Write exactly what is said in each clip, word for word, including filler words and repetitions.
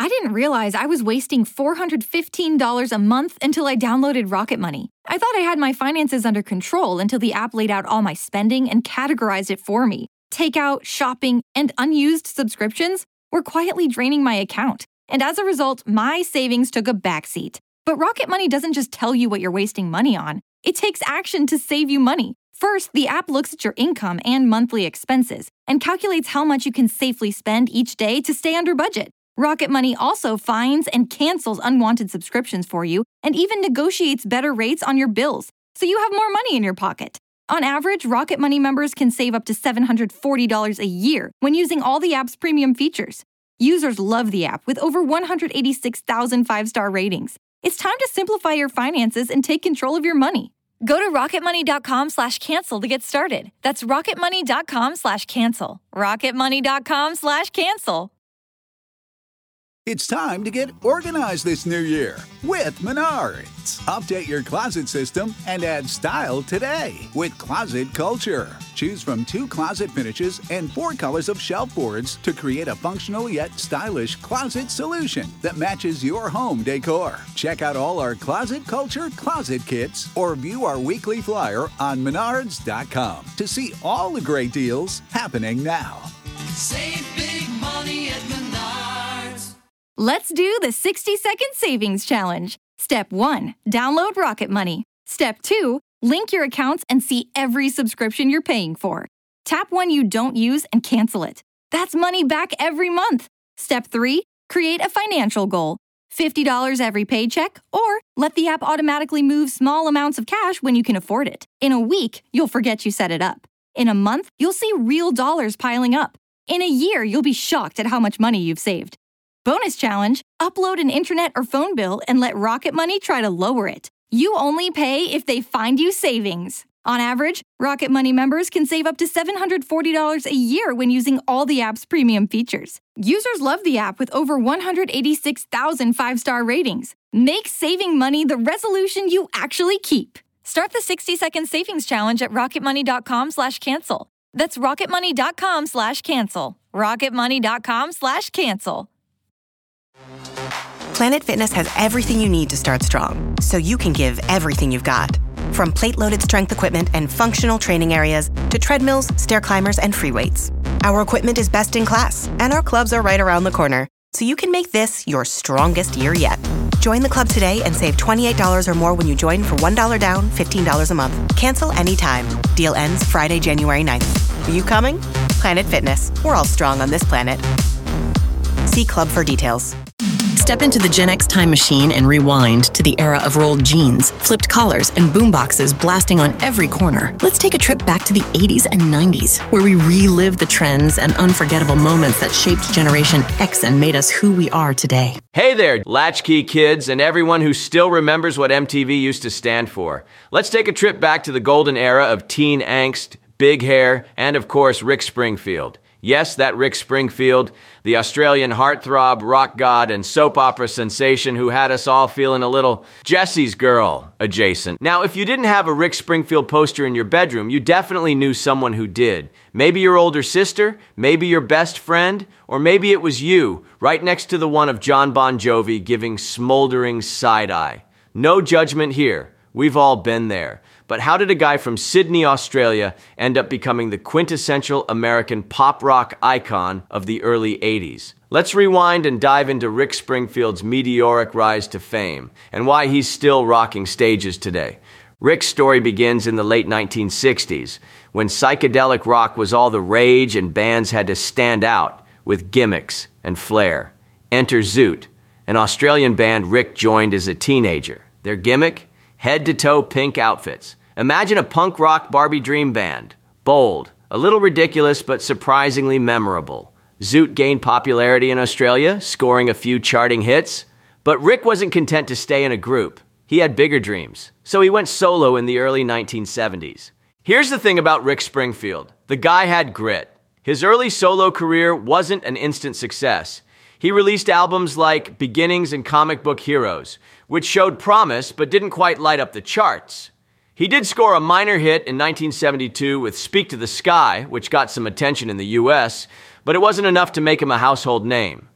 I didn't realize I was wasting four hundred fifteen dollars a month until I downloaded Rocket Money. I thought I had my finances under control until the app laid out all my spending and categorized it for me. Takeout, shopping, and unused subscriptions were quietly draining my account. And as a result, my savings took a backseat. But Rocket Money doesn't just tell you what you're wasting money on. It takes action to save you money. First, the app looks at your income and monthly expenses and calculates how much you can safely spend each day to stay under budget. Rocket Money also finds and cancels unwanted subscriptions for you and even negotiates better rates on your bills, so you have more money in your pocket. On average, Rocket Money members can save up to seven hundred forty dollars a year when using all the app's premium features. Users love the app with over one hundred eighty-six thousand five-star ratings. It's time to simplify your finances and take control of your money. Go to rocketmoney.com slash cancel to get started. That's rocketmoney.com slash cancel. rocketmoney.com slash cancel. It's time to get organized this new year with Menards. Update your closet system and add style today with Closet Culture. Choose from two closet finishes and four colors of shelf boards to create a functional yet stylish closet solution that matches your home decor. Check out all our Closet Culture closet kits or view our weekly flyer on menards dot com to see all the great deals happening now. Save big money at Menards. Let's do the sixty second savings challenge. Step one, download Rocket Money. Step two, link your accounts and see every subscription you're paying for. Tap one you don't use and cancel it. That's money back every month. Step three, create a financial goal. fifty dollars every paycheck, or let the app automatically move small amounts of cash when you can afford it. In a week, you'll forget you set it up. In a month, you'll see real dollars piling up. In a year, you'll be shocked at how much money you've saved. Bonus challenge, upload an internet or phone bill and let Rocket Money try to lower it. You only pay if they find you savings. On average, Rocket Money members can save up to seven hundred forty dollars a year when using all the app's premium features. Users love the app with over one hundred eighty-six thousand five-star ratings. Make saving money the resolution you actually keep. Start the sixty second savings challenge at rocketmoney.com slash cancel. That's rocketmoney.com slash cancel. rocketmoney.com slash cancel. Planet Fitness has everything you need to start strong, so you can give everything you've got. From plate-loaded strength equipment and functional training areas to treadmills, stair climbers, and free weights. Our equipment is best in class, and our clubs are right around the corner, so you can make this your strongest year yet. Join the club today and save twenty-eight dollars or more when you join for one dollar down, fifteen dollars a month. Cancel anytime. Deal ends Friday, January ninth. Are you coming? Planet Fitness. We're all strong on this planet. See club for details. Step into the Gen X time machine and rewind to the era of rolled jeans, flipped collars, and boomboxes blasting on every corner. Let's take a trip back to the eighties and nineties, where we relive the trends and unforgettable moments that shaped Generation X and made us who we are today. Hey there, latchkey kids and everyone who still remembers what M T V used to stand for. Let's take a trip back to the golden era of teen angst, big hair, and of course, Rick Springfield. Yes, that Rick Springfield, the Australian heartthrob, rock god, and soap opera sensation who had us all feeling a little Jesse's girl adjacent. Now, if you didn't have a Rick Springfield poster in your bedroom, you definitely knew someone who did. Maybe your older sister, maybe your best friend, or maybe it was you, right next to the one of John Bon Jovi giving smoldering side-eye. No judgment here. We've all been there. But how did a guy from Sydney, Australia, end up becoming the quintessential American pop rock icon of the early eighties? Let's rewind and dive into Rick Springfield's meteoric rise to fame and why he's still rocking stages today. Rick's story begins in the late nineteen sixties, when psychedelic rock was all the rage and bands had to stand out with gimmicks and flair. Enter Zoot, an Australian band Rick joined as a teenager. Their gimmick? Head-to-toe pink outfits. Imagine a punk rock Barbie dream band. Bold, a little ridiculous, but surprisingly memorable. Zoot gained popularity in Australia, scoring a few charting hits. But Rick wasn't content to stay in a group. He had bigger dreams, so he went solo in the early nineteen seventies. Here's the thing about Rick Springfield. The guy had grit. His early solo career wasn't an instant success. He released albums like Beginnings and Comic Book Heroes, which showed promise but didn't quite light up the charts. He did score a minor hit in nineteen seventy-two with Speak to the Sky, which got some attention in the U S, but it wasn't enough to make him a household name.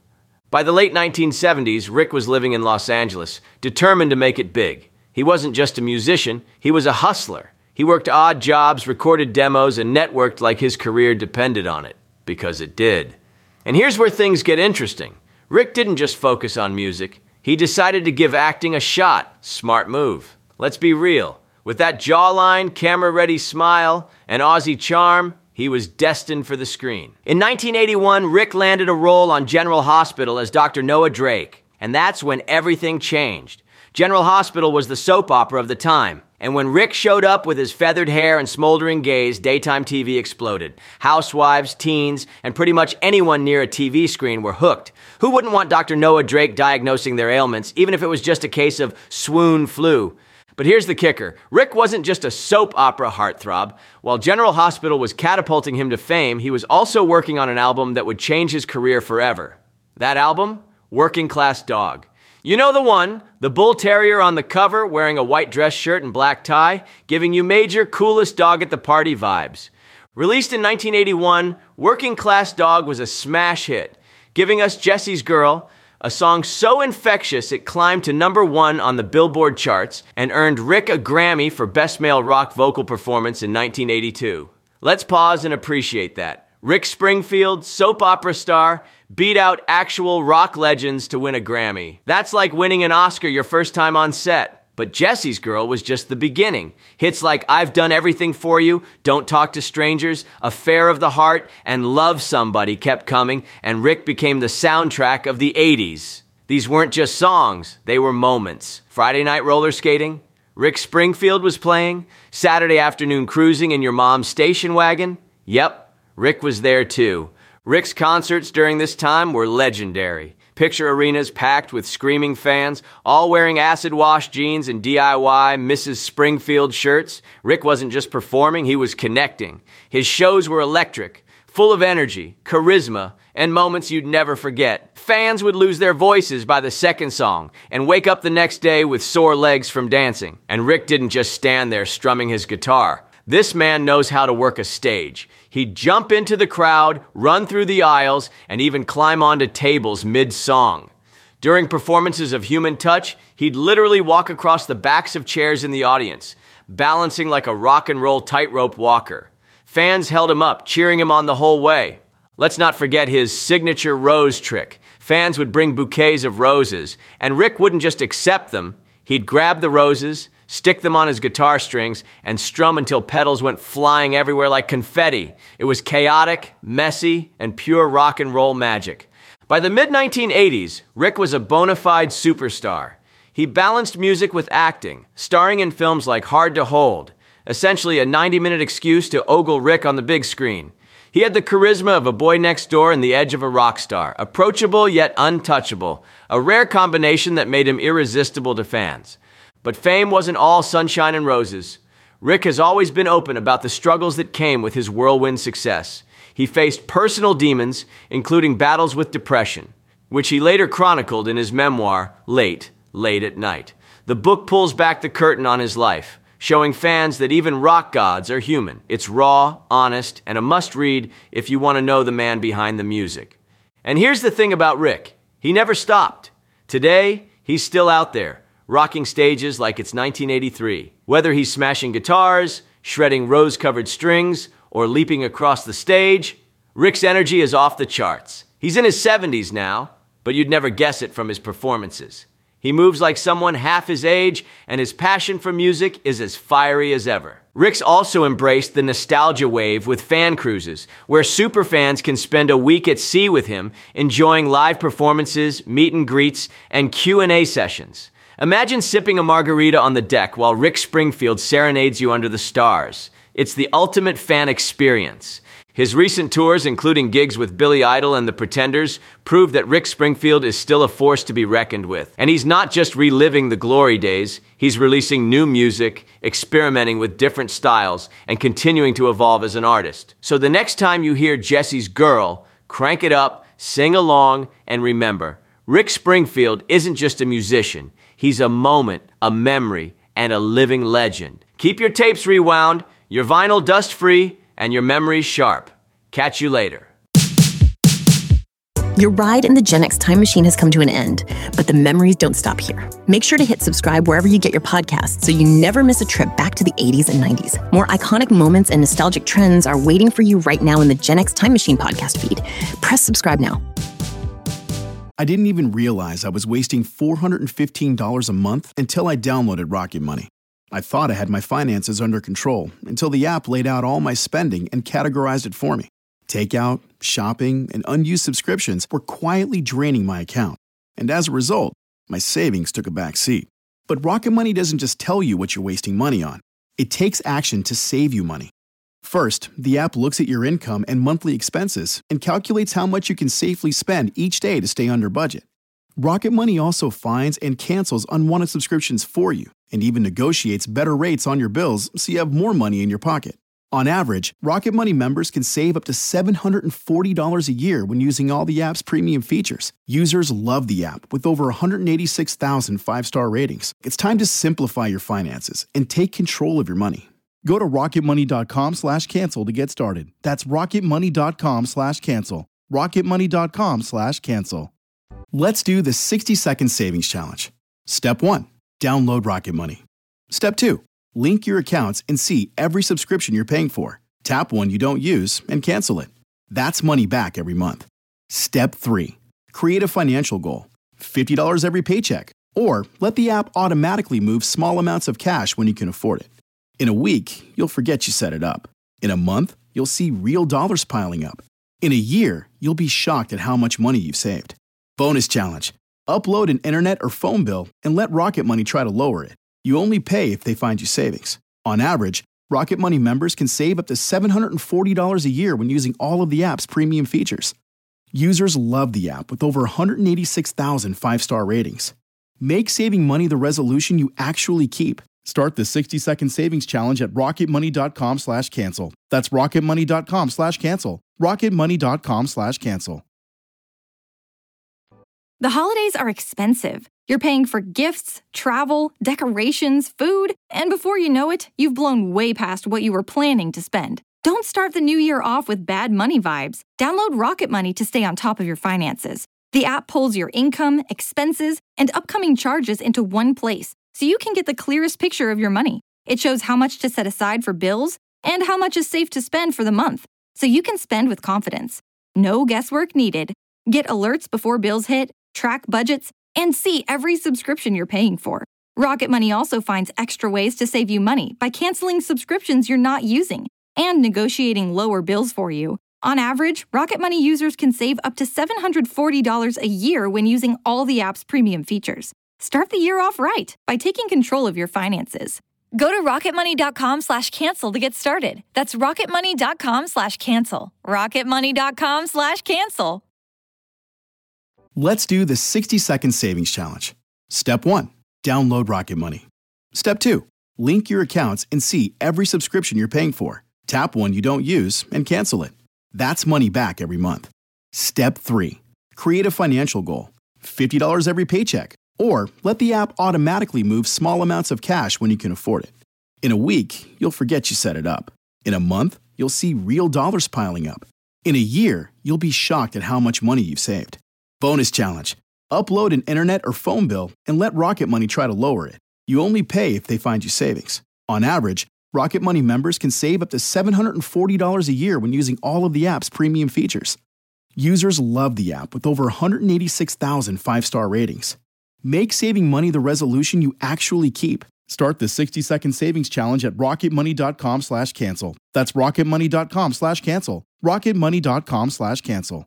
By the late nineteen seventies, Rick was living in Los Angeles, determined to make it big. He wasn't just a musician, he was a hustler. He worked odd jobs, recorded demos, and networked like his career depended on it. Because it did. And here's where things get interesting. Rick didn't just focus on music. He decided to give acting a shot. Smart move. Let's be real. With that jawline, camera-ready smile, and Aussie charm, he was destined for the screen. In nineteen eighty-one, Rick landed a role on General Hospital as Doctor Noah Drake. And that's when everything changed. General Hospital was the soap opera of the time. And when Rick showed up with his feathered hair and smoldering gaze, daytime T V exploded. Housewives, teens, and pretty much anyone near a T V screen were hooked. Who wouldn't want Doctor Noah Drake diagnosing their ailments, even if it was just a case of swoon flu? But here's the kicker. Rick wasn't just a soap opera heartthrob. While General Hospital was catapulting him to fame, he was also working on an album that would change his career forever. That album? Working Class Dog. You know the one, the bull terrier on the cover wearing a white dress shirt and black tie, giving you major coolest dog at the party vibes. Released in nineteen eighty-one, Working Class Dog was a smash hit, giving us Jesse's Girl, a song so infectious it climbed to number one on the Billboard charts and earned Rick a Grammy for Best Male Rock Vocal Performance in nineteen eighty-two. Let's pause and appreciate that. Rick Springfield, soap opera star, beat out actual rock legends to win a Grammy. That's like winning an Oscar your first time on set. But Jesse's Girl was just the beginning. Hits like I've Done Everything For You, Don't Talk to Strangers, Affair of the Heart, and Love Somebody kept coming, and Rick became the soundtrack of the eighties. These weren't just songs, they were moments. Friday night roller skating, Rick Springfield was playing, Saturday afternoon cruising in your mom's station wagon. Yep. Rick was there too. Rick's concerts during this time were legendary. Picture arenas packed with screaming fans, all wearing acid-wash jeans and D I Y Missus Springfield shirts. Rick wasn't just performing, he was connecting. His shows were electric, full of energy, charisma, and moments you'd never forget. Fans would lose their voices by the second song and wake up the next day with sore legs from dancing. And Rick didn't just stand there strumming his guitar. This man knows how to work a stage. He'd jump into the crowd, run through the aisles, and even climb onto tables mid-song. During performances of Human Touch, he'd literally walk across the backs of chairs in the audience, balancing like a rock and roll tightrope walker. Fans held him up, cheering him on the whole way. Let's not forget his signature rose trick. Fans would bring bouquets of roses, and Rick wouldn't just accept them. He'd grab the roses, stick them on his guitar strings, and strum until petals went flying everywhere like confetti. It was chaotic, messy, and pure rock and roll magic. By the mid nineteen eighties, Rick was a bona fide superstar. He balanced music with acting, starring in films like Hard to Hold, essentially a ninety-minute excuse to ogle Rick on the big screen. He had the charisma of a boy next door and the edge of a rock star, approachable yet untouchable, a rare combination that made him irresistible to fans. But fame wasn't all sunshine and roses. Rick has always been open about the struggles that came with his whirlwind success. He faced personal demons, including battles with depression, which he later chronicled in his memoir, Late, Late at Night. The book pulls back the curtain on his life, showing fans that even rock gods are human. It's raw, honest, and a must-read if you want to know the man behind the music. And here's the thing about Rick. He never stopped. Today, he's still out there, rocking stages like it's nineteen eighty-three. Whether he's smashing guitars, shredding rose-covered strings, or leaping across the stage, Rick's energy is off the charts. He's in his seventies now, but you'd never guess it from his performances. He moves like someone half his age, and his passion for music is as fiery as ever. Rick's also embraced the nostalgia wave with fan cruises, where superfans can spend a week at sea with him, enjoying live performances, meet and greets, and Q and A sessions. Imagine sipping a margarita on the deck while Rick Springfield serenades you under the stars. It's the ultimate fan experience. His recent tours, including gigs with Billy Idol and the Pretenders, prove that Rick Springfield is still a force to be reckoned with. And he's not just reliving the glory days, he's releasing new music, experimenting with different styles, and continuing to evolve as an artist. So the next time you hear Jesse's Girl, crank it up, sing along, and remember, Rick Springfield isn't just a musician. He's a moment, a memory, and a living legend. Keep your tapes rewound, your vinyl dust-free, and your memories sharp. Catch you later. Your ride in the Gen X time machine has come to an end, but the memories don't stop here. Make sure to hit subscribe wherever you get your podcasts so you never miss a trip back to the eighties and nineties. More iconic moments and nostalgic trends are waiting for you right now in the Gen X Time Machine podcast feed. Press subscribe now. I didn't even realize I was wasting four hundred fifteen dollars a month until I downloaded Rocket Money. I thought I had my finances under control until the app laid out all my spending and categorized it for me. Takeout, shopping, and unused subscriptions were quietly draining my account. And as a result, my savings took a back seat. But Rocket Money doesn't just tell you what you're wasting money on. It takes action to save you money. First, the app looks at your income and monthly expenses and calculates how much you can safely spend each day to stay under budget. Rocket Money also finds and cancels unwanted subscriptions for you and even negotiates better rates on your bills so you have more money in your pocket. On average, Rocket Money members can save up to seven hundred forty dollars a year when using all the app's premium features. Users love the app with over one hundred eighty-six thousand five-star ratings. It's time to simplify your finances and take control of your money. Go to rocketmoney.com slash cancel to get started. That's rocketmoney.com slash cancel. rocketmoney.com slash cancel. Let's do the sixty second savings challenge. Step one, download Rocket Money. Step two, link your accounts and see every subscription you're paying for. Tap one you don't use and cancel it. That's money back every month. Step three, create a financial goal. fifty dollars every paycheck. Or let the app automatically move small amounts of cash when you can afford it. In a week, you'll forget you set it up. In a month, you'll see real dollars piling up. In a year, you'll be shocked at how much money you've saved. Bonus challenge. Upload an internet or phone bill and let Rocket Money try to lower it. You only pay if they find you savings. On average, Rocket Money members can save up to seven hundred forty dollars a year when using all of the app's premium features. Users love the app with over one hundred eighty-six thousand five-star ratings. Make saving money the resolution you actually keep. Start the sixty second savings challenge at rocketmoney.com slash cancel. That's rocketmoney.com slash cancel. rocketmoney.com slash cancel. The holidays are expensive. You're paying for gifts, travel, decorations, food, and before you know it, you've blown way past what you were planning to spend. Don't start the new year off with bad money vibes. Download Rocket Money to stay on top of your finances. The app pulls your income, expenses, and upcoming charges into one place, so you can get the clearest picture of your money. It shows how much to set aside for bills and how much is safe to spend for the month, so you can spend with confidence. No guesswork needed. Get alerts before bills hit, track budgets, and see every subscription you're paying for. Rocket Money also finds extra ways to save you money by canceling subscriptions you're not using and negotiating lower bills for you. On average, Rocket Money users can save up to seven hundred forty dollars a year when using all the app's premium features. Start the year off right by taking control of your finances. Go to rocketmoney.com slash cancel to get started. That's rocketmoney.com slash cancel. rocketmoney.com slash cancel. Let's do the sixty second savings challenge. Step one, download Rocket Money. Step two, link your accounts and see every subscription you're paying for. Tap one you don't use and cancel it. That's money back every month. Step three, create a financial goal. fifty dollars every paycheck. Or let the app automatically move small amounts of cash when you can afford it. In a week, you'll forget you set it up. In a month, you'll see real dollars piling up. In a year, you'll be shocked at how much money you've saved. Bonus challenge. Upload an internet or phone bill and let Rocket Money try to lower it. You only pay if they find you savings. On average, Rocket Money members can save up to seven hundred forty dollars a year when using all of the app's premium features. Users love the app with over one hundred eighty-six thousand five-star ratings. Make saving money the resolution you actually keep. Start the sixty second savings challenge at rocketmoney.com slash cancel. That's rocketmoney.com slash cancel. rocketmoney.com slash cancel.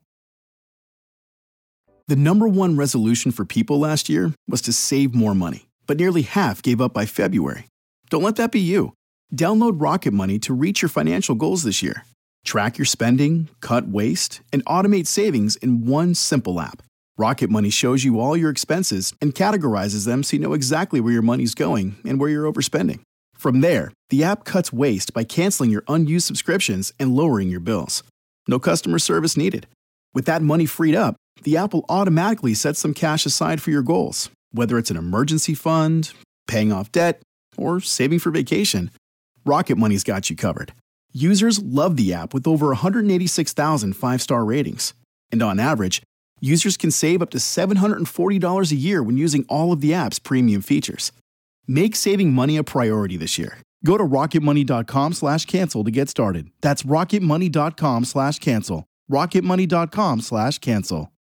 The number one resolution for people last year was to save more money, but nearly half gave up by February. Don't let that be you. Download Rocket Money to reach your financial goals this year. Track your spending, cut waste, and automate savings in one simple app. Rocket Money shows you all your expenses and categorizes them so you know exactly where your money's going and where you're overspending. From there, the app cuts waste by canceling your unused subscriptions and lowering your bills. No customer service needed. With that money freed up, the app will automatically set some cash aside for your goals, whether it's an emergency fund, paying off debt, or saving for vacation. Rocket Money's got you covered. Users love the app with over one hundred eighty-six thousand five-star ratings. And on average, Users can save up to seven hundred forty dollars a year when using all of the app's premium features. Make saving money a priority this year. Go to rocketmoney.com slash cancel to get started. That's rocketmoney.com slash cancel. rocketmoney.com slash cancel.